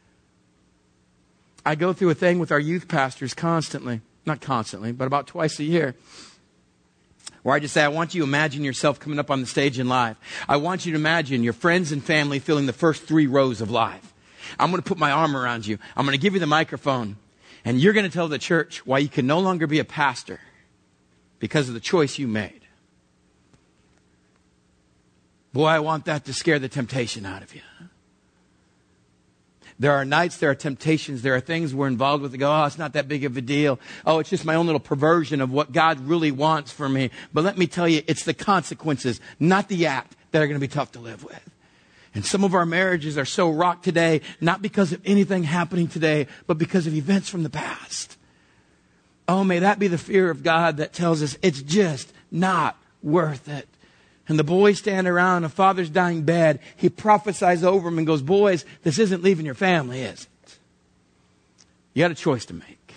[SPEAKER 2] I go through a thing with our youth pastors constantly. Not constantly, but about twice a year. Where I just say, I want you to imagine yourself coming up on the stage in live. I want you to imagine your friends and family filling the first 3 rows of live. I'm going to put my arm around you. I'm going to give you the microphone. And you're going to tell the church why you can no longer be a pastor because of the choice you made. Boy, I want that to scare the temptation out of you. There are nights, there are temptations, there are things we're involved with that go, oh, it's not that big of a deal. Oh, it's just my own little perversion of what God really wants for me. But let me tell you, it's the consequences, not the act, that are going to be tough to live with. And some of our marriages are so rocked today, not because of anything happening today, but because of events from the past. Oh, may that be the fear of God that tells us it's just not worth it. And the boys stand around, a father's dying bed. He prophesies over them and goes, boys, this isn't leaving your family, is it? You got a choice to make.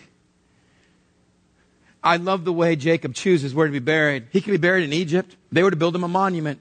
[SPEAKER 2] I love the way Jacob chooses where to be buried. He could be buried in Egypt. They were to build him a monument.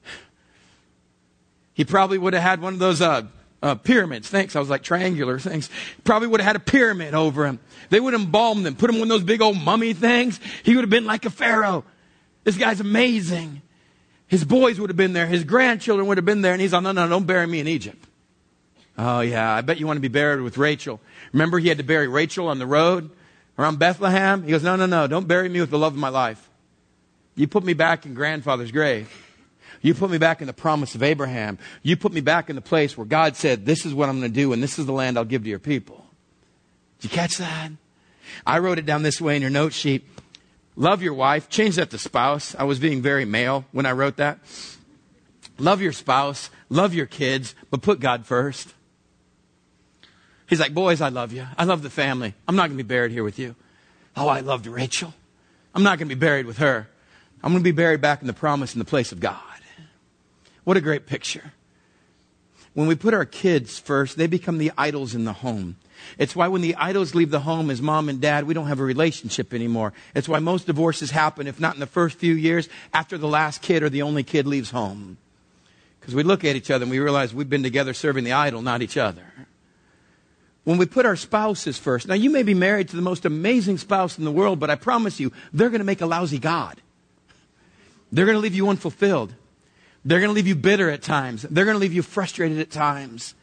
[SPEAKER 2] He probably would have had one of those pyramids. Thanks, I was like triangular things. Probably would have had a pyramid over him. They would have embalmed him, put him in one of those big old mummy things. He would have been like a pharaoh. This guy's amazing. His boys would have been there. His grandchildren would have been there. And he's like, no, don't bury me in Egypt. Oh, yeah, I bet you want to be buried with Rachel. Remember, he had to bury Rachel on the road around Bethlehem? He goes, no, don't bury me with the love of my life. You put me back in grandfather's grave. You put me back in the promise of Abraham. You put me back in the place where God said, this is what I'm going to do, and this is the land I'll give to your people. Did you catch that? I wrote it down this way in your note sheet. Love your wife. Change that to spouse. I was being very male when I wrote that. Love your spouse. Love your kids. But put God first. He's like, boys, I love you. I love the family. I'm not going to be buried here with you. Oh, I loved Rachel. I'm not going to be buried with her. I'm going to be buried back in the promise in the place of God. What a great picture. When we put our kids first, they become the idols in the home. It's why when the idols leave the home as mom and dad, we don't have a relationship anymore. It's why most divorces happen, if not in the first few years, after the last kid or the only kid leaves home. Because we look at each other and we realize we've been together serving the idol, not each other. When we put our spouses first. Now, you may be married to the most amazing spouse in the world, but I promise you, they're going to make a lousy God. They're going to leave you unfulfilled. They're going to leave you bitter at times. They're going to leave you frustrated at times.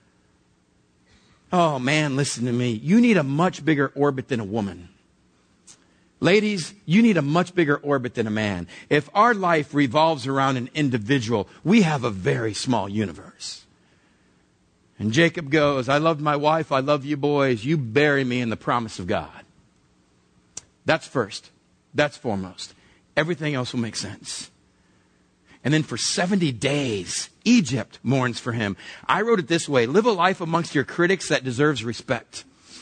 [SPEAKER 2] Oh, man, listen to me. You need a much bigger orbit than a woman. Ladies, you need a much bigger orbit than a man. If our life revolves around an individual, we have a very small universe. And Jacob goes, I love my wife. I love you boys. You bury me in the promise of God. That's first. That's foremost. Everything else will make sense. And then for 70 days, Egypt mourns for him. I wrote it this way. Live a life amongst your critics that deserves respect.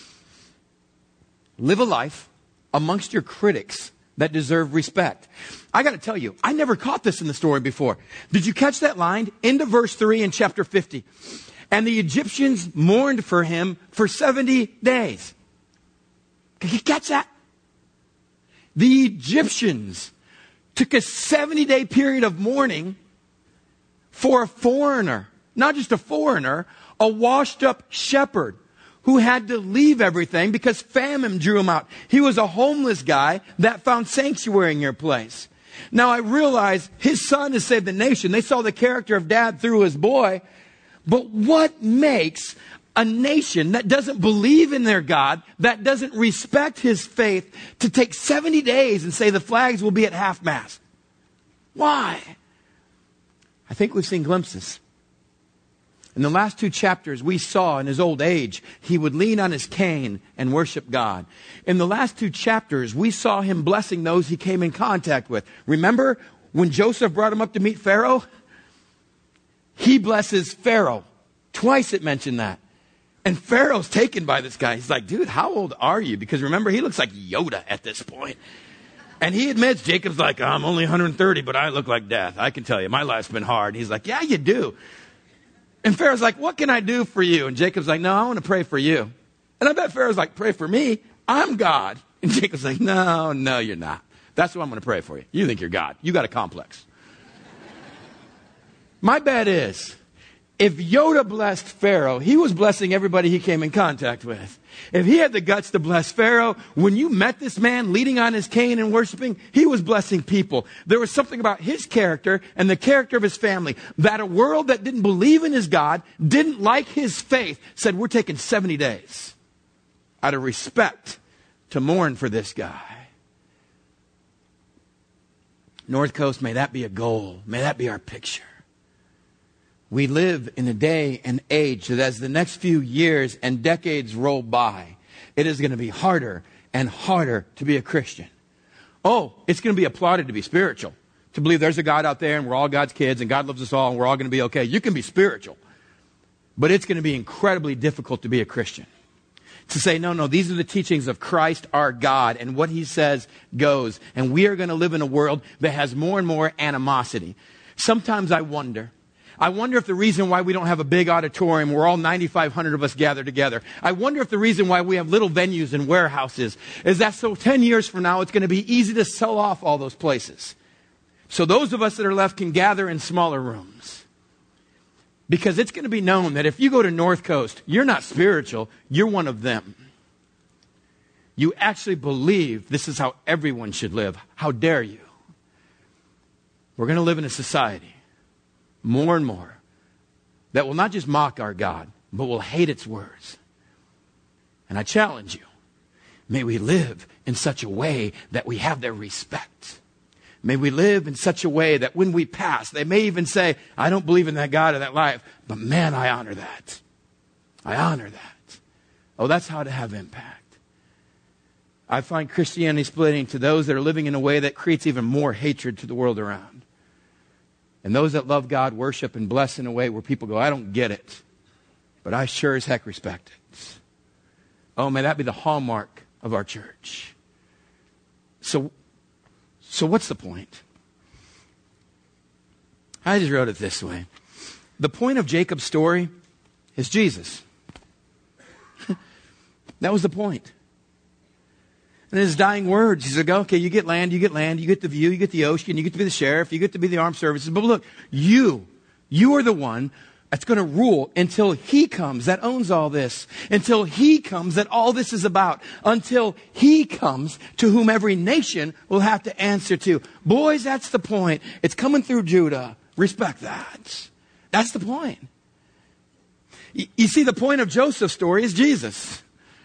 [SPEAKER 2] Live a life amongst your critics that deserve respect. I got to tell you, I never caught this in the story before. Did you catch that line? Into verse 3 in chapter 50. And the Egyptians mourned for him for 70 days. Can you catch that? The Egyptians took a 70-day period of mourning for a foreigner, not just a foreigner, a washed-up shepherd who had to leave everything because famine drew him out. He was a homeless guy that found sanctuary in your place. Now, I realize his son has saved the nation. They saw the character of dad through his boy. But what makes a nation that doesn't believe in their God, that doesn't respect his faith, to take 70 days and say the flags will be at half-mast? Why? I think we've seen glimpses. In the last 2 chapters, we saw in his old age, he would lean on his cane and worship God. In the last 2 chapters, we saw him blessing those he came in contact with. Remember when Joseph brought him up to meet Pharaoh? He blesses Pharaoh. Twice it mentioned that. And Pharaoh's taken by this guy. He's like, dude, how old are you? Because remember, he looks like Yoda at this point. And he admits, Jacob's like, I'm only 130, but I look like death. I can tell you, my life's been hard. He's like, yeah, you do. And Pharaoh's like, what can I do for you? And Jacob's like, no, I want to pray for you. And I bet Pharaoh's like, pray for me? I'm God. And Jacob's like, no, you're not. That's what I'm going to pray for you. You think you're God. You got a complex. My bet is, if Yoda blessed Pharaoh, he was blessing everybody he came in contact with. If he had the guts to bless Pharaoh, when you met this man leading on his cane and worshiping, he was blessing people. There was something about his character and the character of his family that a world that didn't believe in his God, didn't like his faith, said, we're taking 70 days out of respect to mourn for this guy. North Coast, may that be a goal. May that be our picture. We live in a day and age that as the next few years and decades roll by, it is going to be harder and harder to be a Christian. Oh, it's going to be applauded to be spiritual, to believe there's a God out there and we're all God's kids and God loves us all and we're all going to be okay. You can be spiritual, but it's going to be incredibly difficult to be a Christian. To say, no, these are the teachings of Christ our God, and what he says goes. And we are going to live in a world that has more and more animosity. Sometimes I wonder if the reason why we don't have a big auditorium, we're all 9,500 of us gathered together. I wonder if the reason why we have little venues and warehouses is that so 10 years from now, it's going to be easy to sell off all those places. So those of us that are left can gather in smaller rooms. Because it's going to be known that if you go to North Coast, you're not spiritual, you're one of them. You actually believe this is how everyone should live. How dare you? We're going to live in a society, more and more, that will not just mock our God, but will hate its words. And I challenge you, may we live in such a way that we have their respect. May we live in such a way that when we pass, they may even say, I don't believe in that God or that life, but man, I honor that. I honor that. Oh, that's how to have impact. I find Christianity splitting to those that are living in a way that creates even more hatred to the world around. And those that love God, worship, and bless in a way where people go, I don't get it, but I sure as heck respect it. Oh, may that be the hallmark of our church. So what's the point? I just wrote it this way. The point of Jacob's story is Jesus. That was the point. And his dying words, he's like, okay, you get land, you get the view, you get the ocean, you get to be the sheriff, you get to be the armed services. But look, you are the one that's going to rule until he comes that owns all this. Until he comes that all this is about. Until he comes to whom every nation will have to answer to. Boys, that's the point. It's coming through Judah. Respect that. That's the point. You see, the point of Joseph's story is Jesus.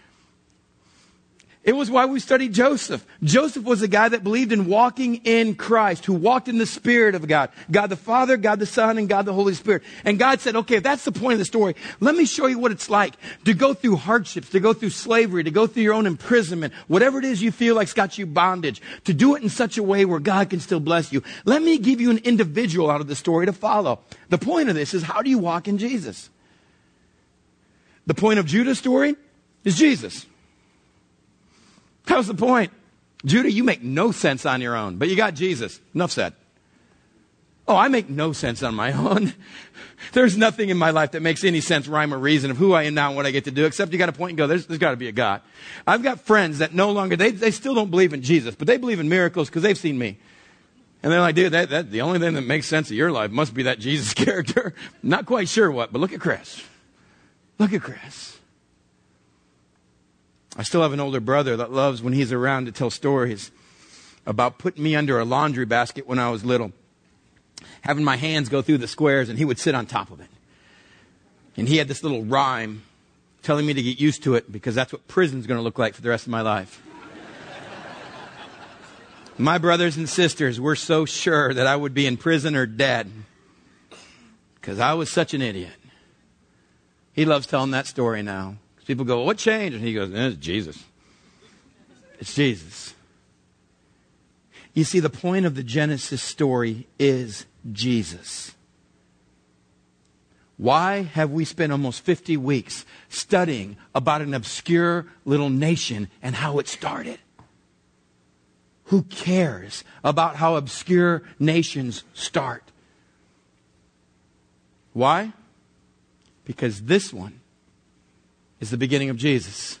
[SPEAKER 2] It was why we studied Joseph. Joseph was a guy that believed in walking in Christ, who walked in the Spirit of God. God the Father, God the Son, and God the Holy Spirit. And God said, okay, if that's the point of the story, let me show you what it's like to go through hardships, to go through slavery, to go through your own imprisonment, whatever it is you feel like's got you bondage, to do it in such a way where God can still bless you. Let me give you an individual out of the story to follow. The point of this is, how do you walk in Jesus? The point of Judah's story is Jesus. That was the point. Judah, you make no sense on your own, but you got Jesus. Enough said. Oh, I make no sense on my own. There's nothing in my life that makes any sense, rhyme, or reason of who I am now and what I get to do, except you got to point and go, there's got to be a God. I've got friends that no longer, they still don't believe in Jesus, but they believe in miracles because they've seen me. And they're like, dude, that the only thing that makes sense of your life must be that Jesus character. Not quite sure what, but look at Chris. Look at Chris. I still have an older brother that loves, when he's around, to tell stories about putting me under a laundry basket when I was little, having my hands go through the squares, and he would sit on top of it. And he had this little rhyme telling me to get used to it because that's what prison's going to look like for the rest of my life. My brothers and sisters were so sure that I would be in prison or dead because I was such an idiot. He loves telling that story now. People go, well, what changed? And he goes, it's Jesus. It's Jesus. You see, the point of the Genesis story is Jesus. Why have we spent almost 50 weeks studying about an obscure little nation and how it started? Who cares about how obscure nations start? Why? Because this one is the beginning of Jesus.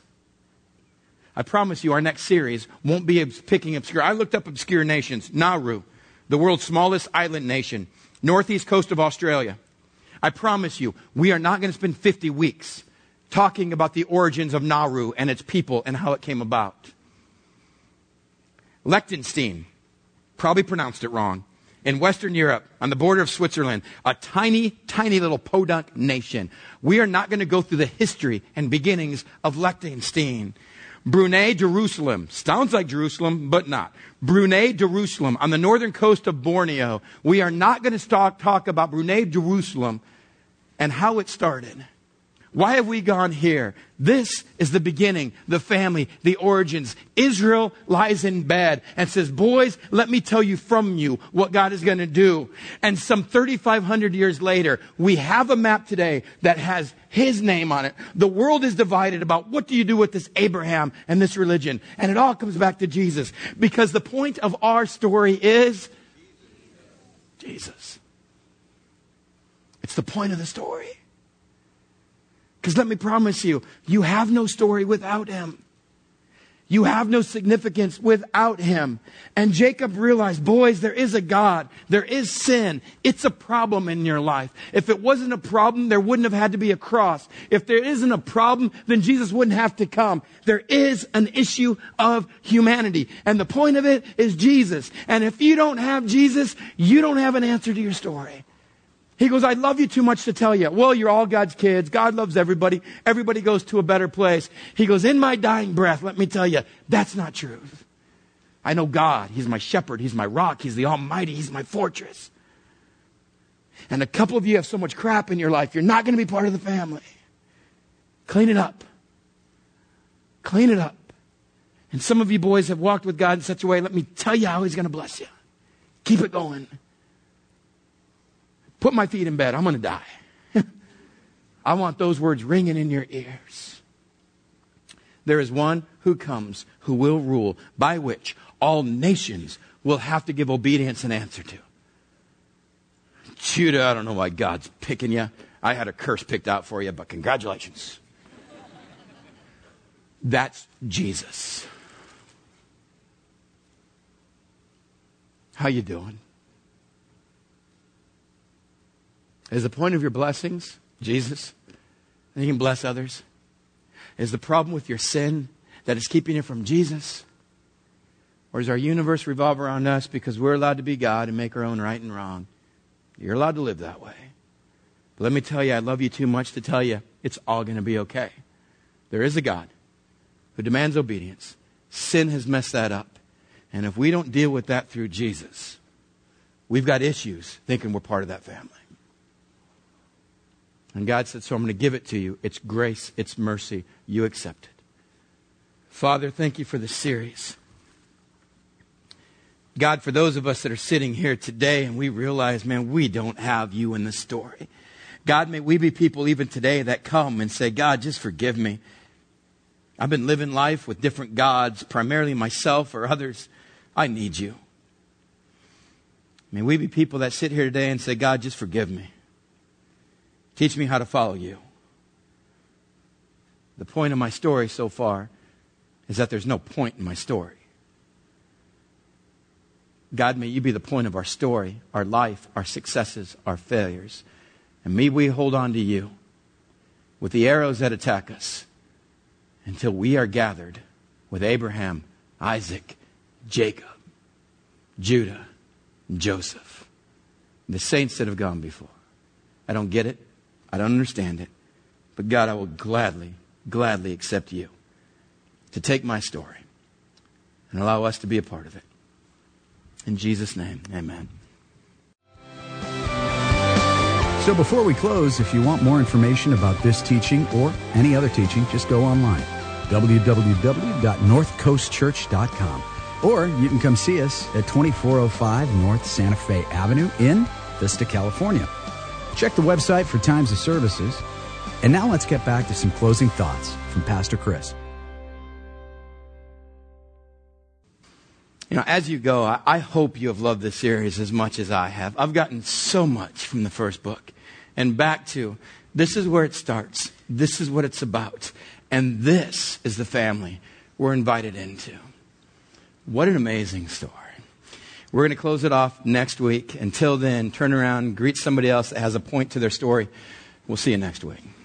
[SPEAKER 2] I promise you our next series won't be picking obscure. I looked up obscure nations. Nauru, the world's smallest island nation, northeast coast of Australia. I promise you, we are not going to spend 50 weeks talking about the origins of Nauru and its people and how it came about. Liechtenstein, probably pronounced it wrong, in Western Europe, on the border of Switzerland, a tiny, tiny little podunk nation. We are not going to go through the history and beginnings of Liechtenstein. Brunei Darussalam, sounds like Jerusalem, but not. Brunei Darussalam, on the northern coast of Borneo. We are not going to talk about Brunei Darussalam and how it started. Why have we gone here? This is the beginning, the family, the origins. Israel lies in bed and says, boys, let me tell you from you what God is going to do. And some 3,500 years later, we have a map today that has his name on it. The world is divided about what do you do with this Abraham and this religion. And it all comes back to Jesus. Because the point of our story is Jesus. It's the point of the story. Because let me promise you, you have no story without him. You have no significance without him. And Jacob realized, boys, there is a God. There is sin. It's a problem in your life. If it wasn't a problem, there wouldn't have had to be a cross. If there isn't a problem, then Jesus wouldn't have to come. There is an issue of humanity. And the point of it is Jesus. And if you don't have Jesus, you don't have an answer to your story. He goes, I love you too much to tell you. Well, you're all God's kids. God loves everybody. Everybody goes to a better place. He goes, in my dying breath, let me tell you, that's not true. I know God. He's my shepherd. He's my rock. He's the Almighty. He's my fortress. And a couple of you have so much crap in your life, you're not going to be part of the family. Clean it up. Clean it up. And some of you boys have walked with God in such a way, let me tell you how he's going to bless you. Keep it going. Put my feet in bed. I'm going to die. I want those words ringing in your ears. There is one who comes who will rule, by which all nations will have to give obedience and answer to. Judah, I don't know why God's picking you. I had a curse picked out for you, but congratulations. That's Jesus. How you doing? Is the point of your blessings Jesus? And you can bless others? Is the problem with your sin that is keeping you from Jesus? Or does our universe revolve around us because we're allowed to be God and make our own right and wrong? You're allowed to live that way. But let me tell you, I love you too much to tell you it's all going to be okay. There is a God who demands obedience. Sin has messed that up. And if we don't deal with that through Jesus, we've got issues thinking we're part of that family. And God said, so I'm going to give it to you. It's grace. It's mercy. You accept it. Father, thank you for this series. God, for those of us that are sitting here today and we realize, man, we don't have you in the story. God, may we be people even today that come and say, God, just forgive me. I've been living life with different gods, primarily myself or others. I need you. May we be people that sit here today and say, God, just forgive me. Teach me how to follow you. The point of my story so far is that there's no point in my story. God, may you be the point of our story, our life, our successes, our failures. And may we hold on to you with the arrows that attack us until we are gathered with Abraham, Isaac, Jacob, Judah, and Joseph, the saints that have gone before. I don't get it. I don't understand it. But God, I will gladly, gladly accept you to take my story and allow us to be a part of it. In Jesus' name, amen.
[SPEAKER 3] So before we close, if you want more information about this teaching or any other teaching, just go online, www.northcoastchurch.com. Or you can come see us at 2405 North Santa Fe Avenue in Vista, California. Check the website for times of services. And now let's get back to some closing thoughts from Pastor Chris.
[SPEAKER 2] You know, as you go, I hope you have loved this series as much as I have. I've gotten so much from the first book. And back to, this is where it starts. This is what it's about. And this is the family we're invited into. What an amazing story. We're going to close it off next week. Until then, turn around, greet somebody else that has a point to their story. We'll see you next week.